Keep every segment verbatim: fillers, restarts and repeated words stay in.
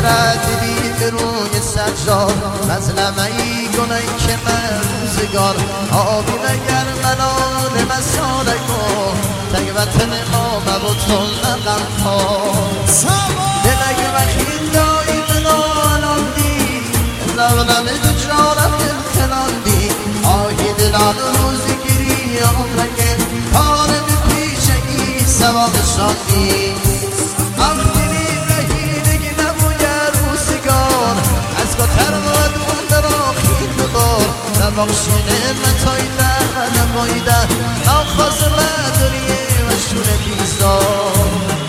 ردیدی به روی سجاد مظلمه ای گناهی که من روزگار آبی مگر منان مساله کن تگ وطن ما مبوتون نقم کن دلگ وخیل دایی منالان دی زولم دو جارم دل دی آهی دلان روزی گیری عمرگه کار به پیشگی سواب شاندی اختیری رهیدگی نبوی روزگار از گتر و دون در آخیر ببار نباخشی نعمتای در و نمایده نخواست مدنیه و شون بیزار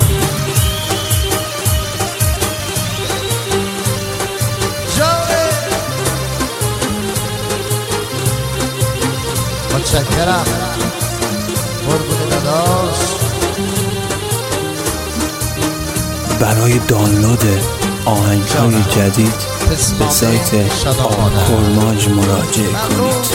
متشکرم قربون داداش. برای دانلود آهنگ‌های جدید به سایت آرکورماج مراجعه کنید.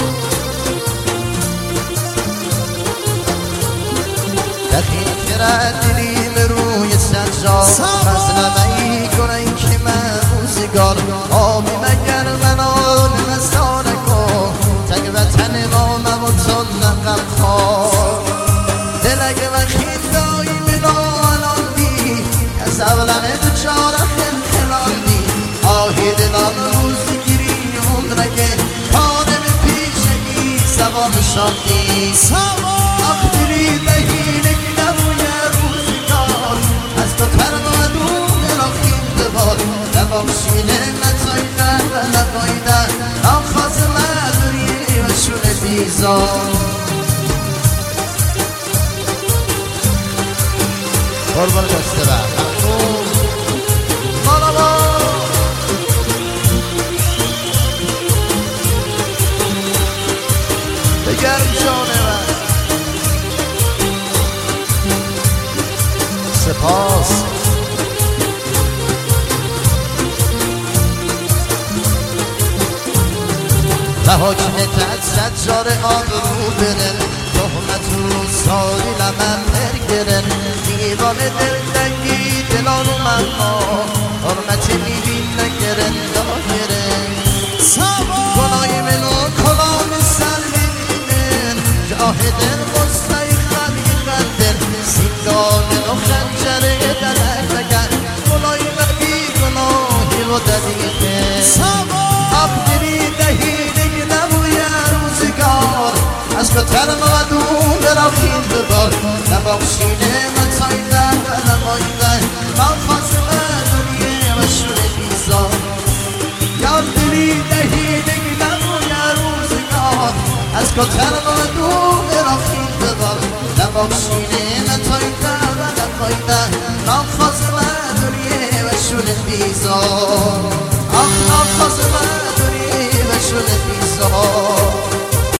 دقیق ردیدیم روی سجاد مظلمه ای گناهی که من روزگار آبی مگر منان مسانه کن تگ وطن ما مبوتون نقم خواه دلگ وخیل دایی منالان دی از اولانه دو چاره خلخلان دی آهی دلان روزی گیری عمرگه کانه به پیشگی سواب شاندی اختیری بهینگی نبوی روزگار از تو ترم و دون راخیم ببار نباخشی نعمتای در و نبایدن نخواست مدنیه و شون بیزار قربان دسته بر ممنون مالا با بگرم جانه من سپاس و حکمت سجار آبرو برن تهمت رو ساری لمن برگرن دیوان دلتنگی دلان و من ها حرمت میبین نگرن داگرن گناهی منو کلام سر ببینن جاهدن قصه خلقی قدر سیگان و خنجره دلک بگن گناهی مگی گناهی و ددیقه ابدری دهیدگی نبوی روزگار از کتر مدون براخیم ببار نباخشی نعمتای در و نمایده نخواست مدنیه و شون بیزار یادری دهیدگی نبوی روزگار از کتر مدون براخیم ببار نباخشی نعمتای در و نمایده نخواست مدنیه و شون بیزار